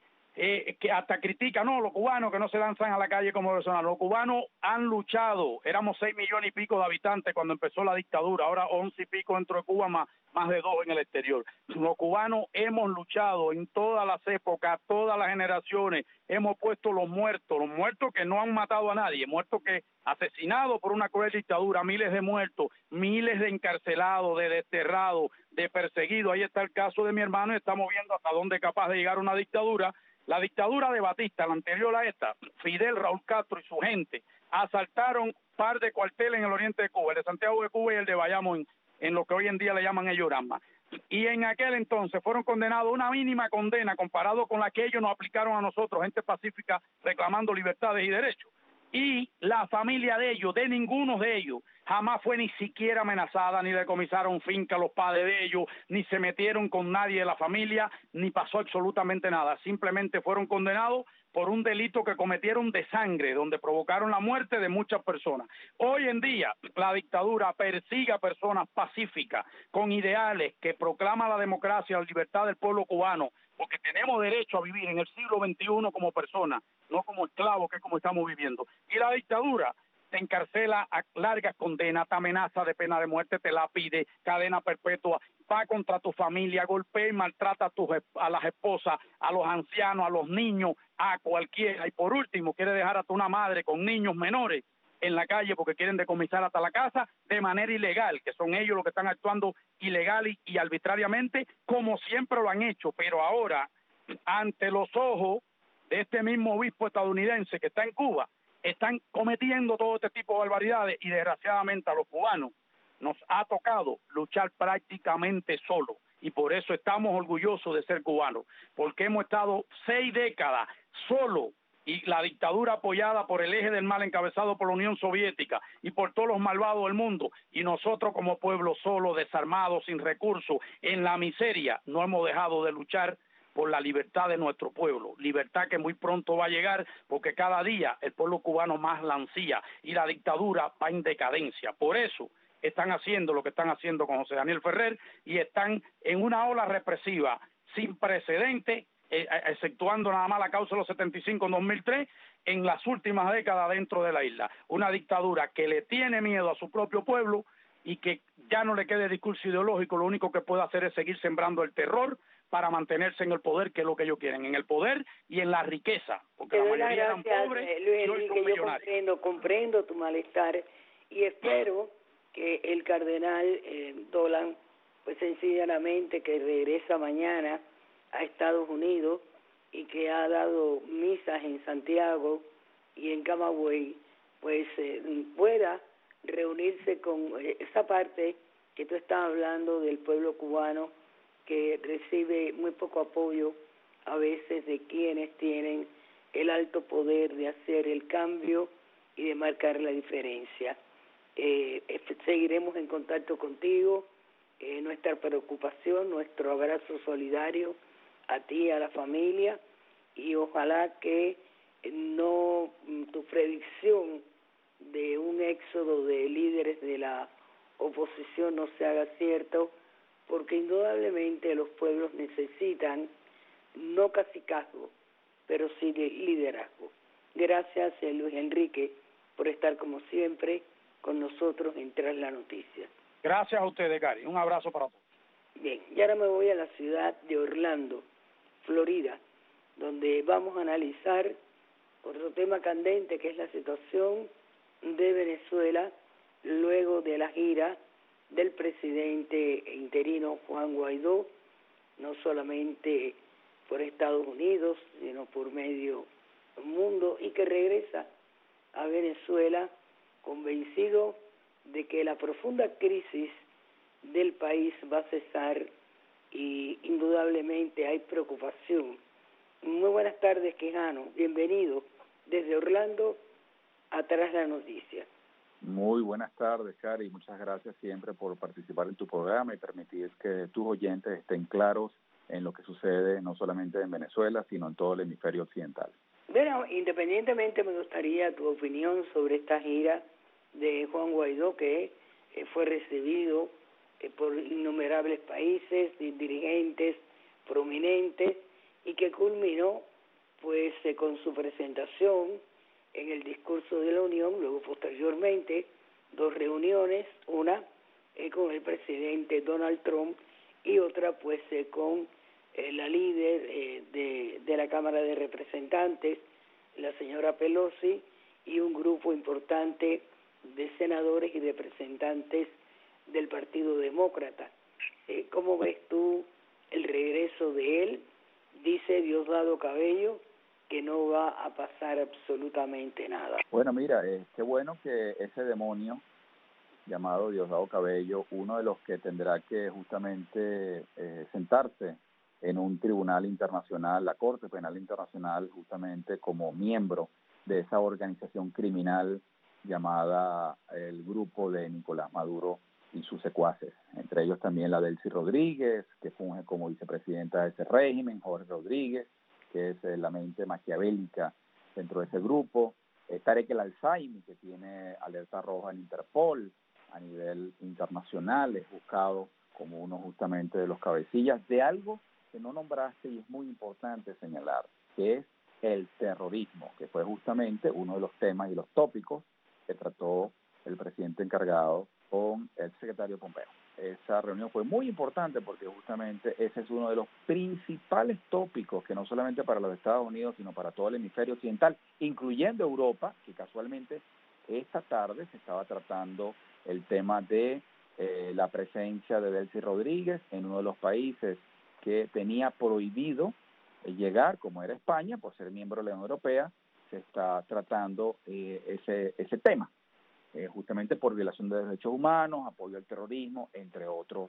Speaker 14: que hasta critica, no, los cubanos que no se lanzan a la calle como personas. Los cubanos han luchado, éramos 6 millones y pico de habitantes cuando empezó la dictadura, ahora 11 y pico dentro de Cuba, más de 2 en el exterior. Los cubanos hemos luchado en todas las épocas, todas las generaciones, hemos puesto los muertos que no han matado a nadie, muertos que asesinados por una cruel dictadura, miles de muertos, miles de encarcelados, de desterrados, de perseguidos. Ahí está el caso de mi hermano y estamos viendo hasta dónde es capaz de llegar una dictadura. La dictadura de Batista, la anterior a esta, Fidel, Raúl Castro y su gente, asaltaron par de cuarteles en el oriente de Cuba, el de Santiago de Cuba y el de Bayamo, en lo que hoy en día le llaman el Yoramba. Y en aquel entonces fueron condenados a una mínima condena comparado con la que ellos nos aplicaron a nosotros, gente pacífica reclamando libertades y derechos. Y la familia de ellos, de ninguno de ellos, jamás fue ni siquiera amenazada, ni decomisaron finca a los padres de ellos, ni se metieron con nadie de la familia, ni pasó absolutamente nada. Simplemente fueron condenados por un delito que cometieron de sangre, donde provocaron la muerte de muchas personas. Hoy en día, la dictadura persigue a personas pacíficas, con ideales, que proclama la democracia, la libertad del pueblo cubano, porque tenemos derecho a vivir en el siglo XXI como personas, no como esclavos, que es como estamos viviendo. Y la dictadura te encarcela a largas condenas, te amenaza de pena de muerte, te la pide, cadena perpetua, va contra tu familia, golpea y maltrata a las esposas, a los ancianos, a los niños, a cualquiera. Y por último, quiere dejar hasta una madre con niños menores en la calle porque quieren decomisar hasta la casa de manera ilegal, que son ellos los que están actuando ilegal y arbitrariamente, como siempre lo han hecho. Pero ahora, ante los ojos de este mismo obispo estadounidense que está en Cuba, están cometiendo todo este tipo de barbaridades, y desgraciadamente a los cubanos nos ha tocado luchar prácticamente solo, y por eso estamos orgullosos de ser cubanos, porque hemos estado 6 décadas solo, y la dictadura apoyada por el eje del mal encabezado por la Unión Soviética y por todos los malvados del mundo, y nosotros como pueblo solo, desarmados, sin recursos, en la miseria, no hemos dejado de luchar por la libertad de nuestro pueblo, libertad que muy pronto va a llegar, porque cada día el pueblo cubano más la ansía y la dictadura va en decadencia. Por eso están haciendo lo que están haciendo con José Daniel Ferrer, y están en una ola represiva sin precedentes, exceptuando nada más la causa de los 75 en 2003, en las últimas décadas dentro de la isla. Una dictadura que le tiene miedo a su propio pueblo y que ya no le quede discurso ideológico, lo único que puede hacer es seguir sembrando el terror para mantenerse en el poder, que es lo que ellos quieren, en el poder y en la riqueza, porque la mayoría eran pobres y hoy son millonarios.
Speaker 2: Yo comprendo tu malestar y espero que el cardenal Dolan, pues sencillamente que regresa mañana a Estados Unidos y que ha dado misas en Santiago y en Camagüey, pues pueda reunirse con esa parte que tú estás hablando del pueblo cubano, que recibe muy poco apoyo a veces de quienes tienen el alto poder de hacer el cambio y de marcar la diferencia. Seguiremos en contacto contigo, nuestra preocupación, nuestro abrazo solidario a ti y a la familia, y ojalá que no tu predicción de un éxodo de líderes de la oposición no se haga cierto, porque indudablemente los pueblos necesitan no cacicazgo, pero sí de liderazgo. Gracias, Luis Enrique, por estar como siempre con nosotros en Tras la Noticia.
Speaker 14: Gracias a ustedes, Gary. Un abrazo para todos.
Speaker 2: Bien, y ahora me voy a la ciudad de Orlando, Florida, donde vamos a analizar otro tema candente, que es la situación de Venezuela luego de la gira del presidente interino Juan Guaidó, no solamente por Estados Unidos, sino por medio mundo, y que regresa a Venezuela convencido de que la profunda crisis del país va a cesar, y indudablemente hay preocupación. Muy buenas tardes, Quijano. Bienvenido desde Orlando a Tras la Noticia.
Speaker 15: Muy buenas tardes, Cari. Muchas gracias siempre por participar en tu programa y permitir que tus oyentes estén claros en lo que sucede no solamente en Venezuela, sino en todo el hemisferio occidental.
Speaker 2: Bueno, independientemente me gustaría tu opinión sobre esta gira de Juan Guaidó, que fue recibido por innumerables países, dirigentes prominentes, y que culminó pues con su presentación en el discurso de la Unión, luego posteriormente 2 reuniones, una con el presidente Donald Trump y otra pues con la líder de la Cámara de Representantes, la señora Pelosi, y un grupo importante de senadores y representantes del Partido Demócrata. ¿Cómo ves tú el regreso de él? Dice Diosdado Cabello que no va a pasar absolutamente nada.
Speaker 15: Bueno, mira, qué bueno que ese demonio llamado Diosdado Cabello, uno de los que tendrá que justamente sentarse en un tribunal internacional, la Corte Penal Internacional, justamente como miembro de esa organización criminal llamada el Grupo de Nicolás Maduro y sus secuaces, entre ellos también la Delcy Rodríguez, que funge como vicepresidenta de ese régimen, Jorge Rodríguez, que es la mente maquiavélica dentro de ese grupo, Tarek El Alzaimi, que tiene alerta roja en Interpol a nivel internacional, es buscado como uno justamente de los cabecillas de algo que no nombraste y es muy importante señalar, que es el terrorismo, que fue justamente uno de los temas y los tópicos que trató el presidente encargado con el secretario Pompeo. Esa reunión fue muy importante porque justamente ese es uno de los principales tópicos que no solamente para los Estados Unidos, sino para todo el hemisferio occidental, incluyendo Europa, que casualmente esta tarde se estaba tratando el tema de la presencia de Delcy Rodríguez en uno de los países que tenía prohibido llegar, como era España, por ser miembro de la Unión Europea. Se está tratando ese tema. Justamente por violación de derechos humanos, apoyo al terrorismo, entre otros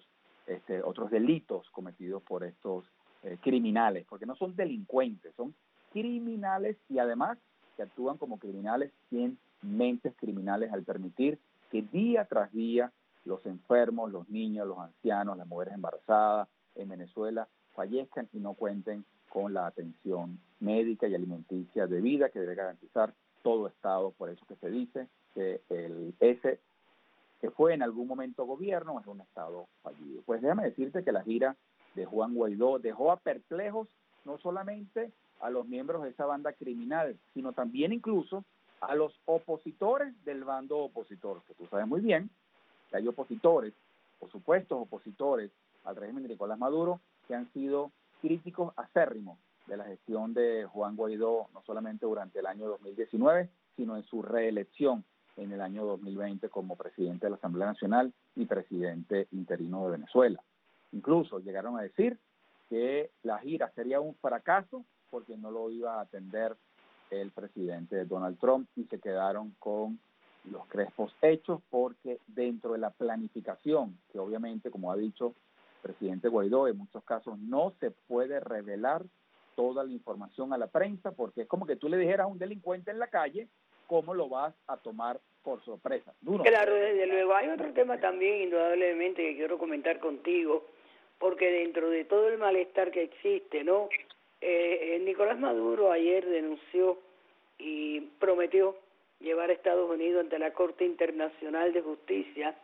Speaker 15: delitos cometidos por estos criminales, porque no son delincuentes, son criminales y además que actúan como criminales, tienen mentes criminales al permitir que día tras día los enfermos, los niños, los ancianos, las mujeres embarazadas en Venezuela fallezcan y no cuenten con la atención médica y alimenticia debida que debe garantizar todo Estado. Por eso que se dice que ese que fue en algún momento gobierno es un Estado fallido. Pues déjame decirte que la gira de Juan Guaidó dejó a perplejos no solamente a los miembros de esa banda criminal, sino también incluso a los opositores del bando opositor, que tú sabes muy bien que hay opositores, o supuestos opositores al régimen de Nicolás Maduro, que han sido críticos acérrimos de la gestión de Juan Guaidó, no solamente durante el año 2019, sino en su reelección en el año 2020 como presidente de la Asamblea Nacional y presidente interino de Venezuela. Incluso llegaron a decir que la gira sería un fracaso porque no lo iba a atender el presidente Donald Trump y se quedaron con los crespos hechos porque dentro de la planificación, que obviamente, como ha dicho el presidente Guaidó, en muchos casos no se puede revelar toda la información a la prensa porque es como que tú le dijeras a un delincuente en la calle cómo lo vas a tomar por sorpresa.
Speaker 2: Claro, desde luego. Hay otro tema también, indudablemente, que quiero comentar contigo, porque dentro de todo el malestar que existe, ¿no? Nicolás Maduro ayer denunció y prometió llevar a Estados Unidos ante la Corte Internacional de Justicia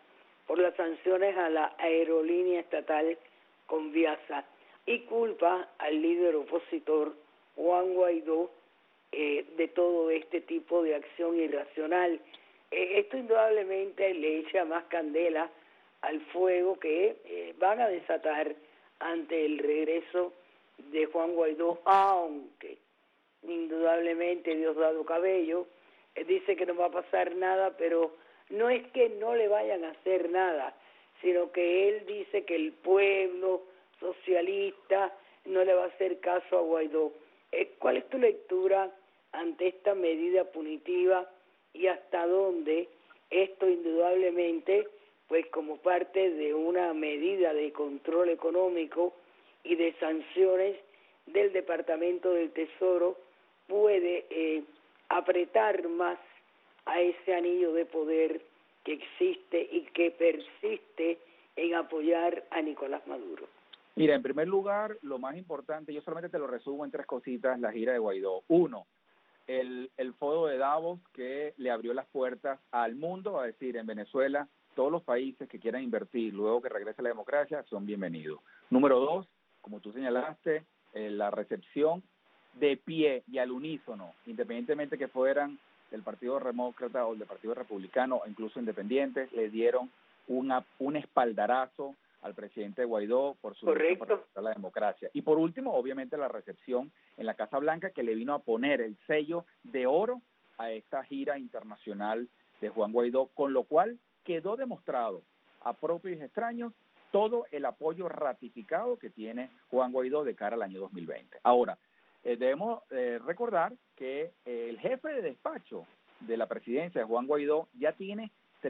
Speaker 2: por las sanciones a la aerolínea estatal Conviasa y culpa al líder opositor Juan Guaidó de todo este tipo de acción irracional. Esto indudablemente le echa más candela al fuego que van a desatar ante el regreso de Juan Guaidó, aunque indudablemente Diosdado Cabello dice que no va a pasar nada, pero no es que no le vayan a hacer nada, sino que él dice que el pueblo socialista no le va a hacer caso a Guaidó. ¿Cuál es tu lectura ante esta medida punitiva y hasta dónde esto indudablemente, pues como parte de una medida de control económico y de sanciones del Departamento del Tesoro, puede apretar más a ese anillo de poder que existe y que persiste en apoyar a Nicolás Maduro?
Speaker 15: Mira, en primer lugar, lo más importante, yo solamente te lo resumo en 3 cositas, la gira de Guaidó. 1, el foro de Davos que le abrió las puertas al mundo, a decir, en Venezuela, todos los países que quieran invertir luego que regrese la democracia son bienvenidos. Número 2, como tú señalaste, la recepción de pie y al unísono, independientemente que fueran del Partido Demócrata o del Partido Republicano, o incluso independientes, le dieron un espaldarazo al presidente Guaidó por su lucha para recuperar la democracia. Y por último, obviamente, la recepción en la Casa Blanca que le vino a poner el sello de oro a esta gira internacional de Juan Guaidó, con lo cual quedó demostrado a propios y extraños todo el apoyo ratificado que tiene Juan Guaidó de cara al año 2020. Ahora, debemos recordar que el jefe de despacho de la presidencia de Juan Guaidó ya tiene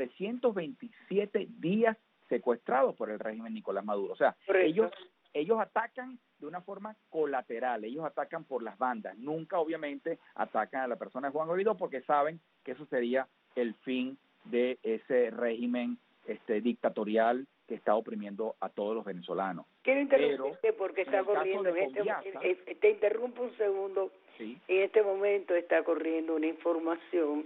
Speaker 15: 327 días secuestrados por el régimen Nicolás Maduro. O sea, ellos atacan de una forma colateral, ellos atacan por las bandas, nunca obviamente atacan a la persona de Juan Guaidó porque saben que eso sería el fin de ese régimen dictatorial que está oprimiendo a todos los venezolanos.
Speaker 2: Quiero interrumpirte porque está corriendo te interrumpo un segundo. Sí. En este momento está corriendo una información,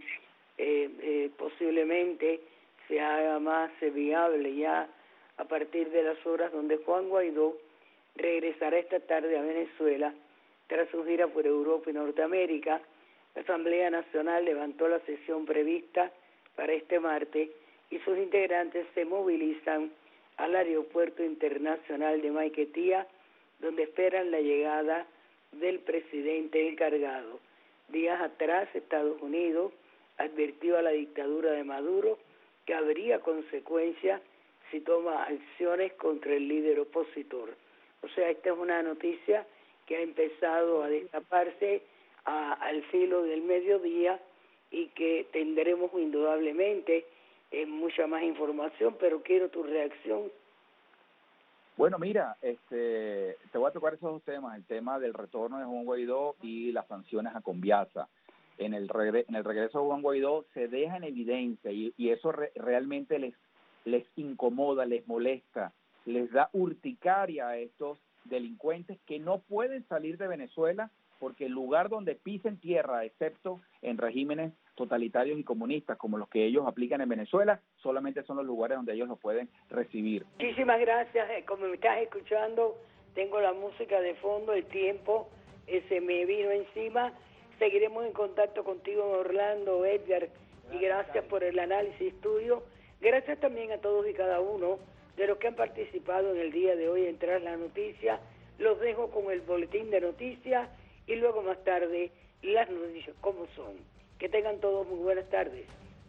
Speaker 2: posiblemente se haga más viable ya a partir de las horas donde Juan Guaidó regresará esta tarde a Venezuela tras su gira por Europa y Norteamérica. La Asamblea Nacional levantó la sesión prevista para este martes y sus integrantes se movilizan al Aeropuerto Internacional de Maiquetía, donde esperan la llegada del presidente encargado. Días atrás, Estados Unidos advirtió a la dictadura de Maduro que habría consecuencias si toma acciones contra el líder opositor. O sea, esta es una noticia que ha empezado a destaparse al filo del mediodía y que tendremos indudablemente mucha más información, pero quiero tu reacción.
Speaker 15: Bueno, mira, te voy a tocar esos 2 temas, el tema del retorno de Juan Guaidó y las sanciones a Conviasa. En el regreso de Juan Guaidó se deja en evidencia y eso realmente les incomoda, les molesta, les da urticaria a estos delincuentes que no pueden salir de Venezuela porque el lugar donde pisen tierra, excepto en regímenes totalitarios y comunistas como los que ellos aplican en Venezuela, solamente son los lugares donde ellos los pueden recibir.
Speaker 2: Muchísimas gracias. Como me estás escuchando, tengo la música de fondo, el tiempo se me vino encima. Seguiremos en contacto contigo en Orlando, Edgar, y gracias por el análisis tuyo. Gracias también a todos y cada uno de los que han participado en el día de hoy en Tras la Noticia. Los dejo con el boletín de noticias y luego más tarde las noticias como son. Que tengan todos muy buenas tardes.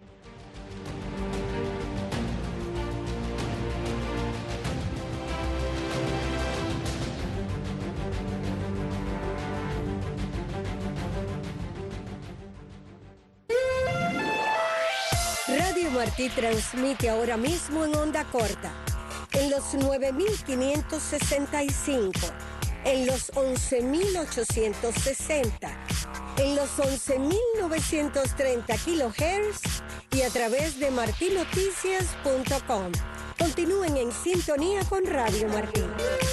Speaker 6: Radio Martí transmite ahora mismo en onda corta, en los 9.565, en los 11.860, en los 11.930 kHz y a través de martinoticias.com. Continúen en sintonía con Radio Martí.